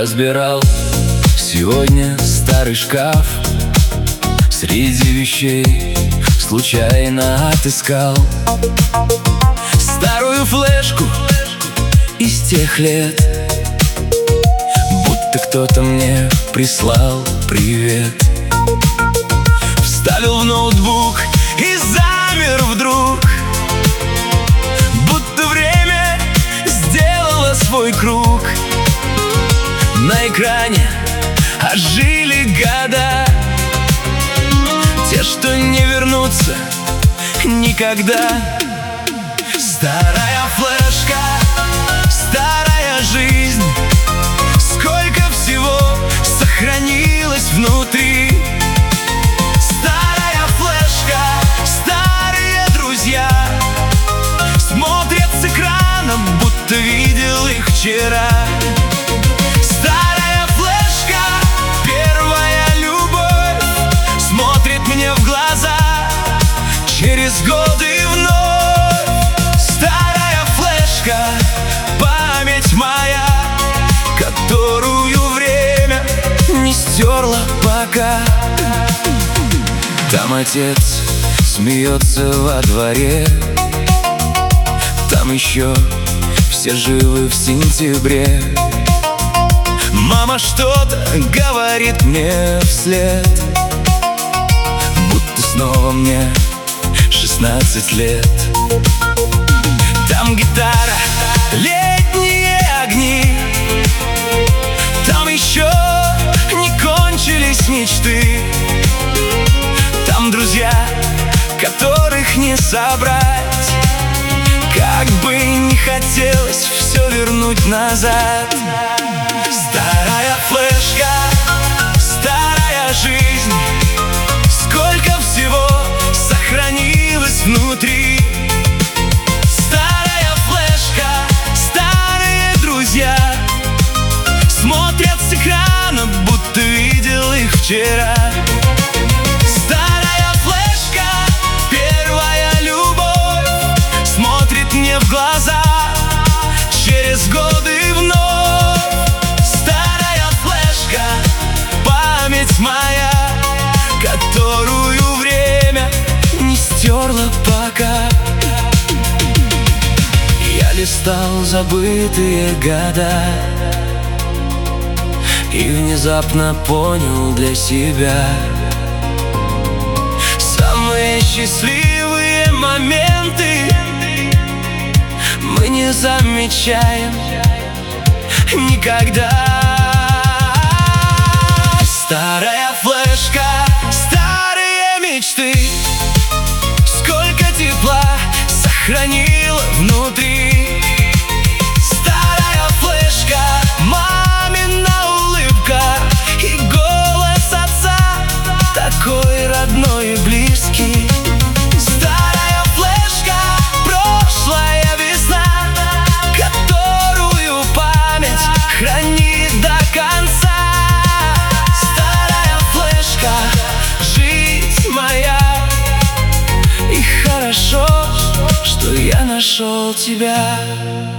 разбирал сегодня старый шкаф. Среди вещей случайно отыскал старую флешку из тех лет, будто кто-то мне прислал привет. Вставил в ноутбук и замер вдруг, будто время сделало свой круг. На экране ожили года, те, что не вернутся никогда. Старая флешка, старая жизнь, сколько всего сохранилось внутри. Старая флешка, старые друзья смотрят с экрана, будто видел их вчера. Старая флешка, первая любовь, смотрит мне в глаза через годы вновь. Старая флешка, память моя, которую время не стерло пока. Там отец смеется во дворе, там еще все живы в сентябре. Мама что-то говорит мне вслед, будто снова мне 16 лет. Там гитара, летние огни, там еще не кончились мечты. Там друзья, которых не собрать, как бы не хотелось все вернуть назад. Старая флешка, старая жизнь, сколько всего сохранилось внутри. Старая флешка, старые друзья смотрят с экрана, будто видел их вчера. Старая флешка, первая любовь, смотрит мне в глаза через годы вновь. Старая флешка, память моя, которую время не стерло пока. Я листал забытые года и внезапно понял для себя: самые счастливые моменты мы не замечаем никогда. Старая флешка, старые мечты, сколько тепла сохранила внутри. Старая флешка, мамина улыбка и голос отца, такой родной и близкий. Старая флешка, прошлая весна, которую память хранит до конца. Старая флешка, жизнь моя, и хорошо, что я нашел тебя.